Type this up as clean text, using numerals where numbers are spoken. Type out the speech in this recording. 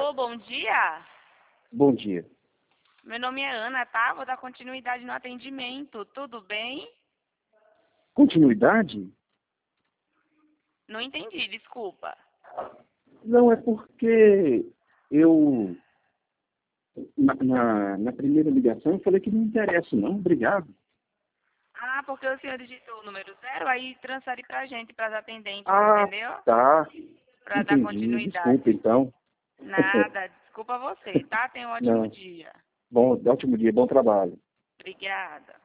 Alô, bom dia. Bom dia. Meu nome é Ana, tá? Vou dar continuidade no atendimento. Tudo bem? Continuidade? Não entendi, desculpa. Não, é porque eu, na primeira ligação, eu falei que não interessa, não. Obrigado. Ah, porque o senhor digitou o número 0, aí transfere pra gente, para as atendentes, Ah, entendeu? tá. Para dar Entendi. Desculpa, continuidade. então. Nada, desculpa você, tá? Tenha um ótimo Não. dia. Bom, ótimo dia, bom trabalho. Obrigada.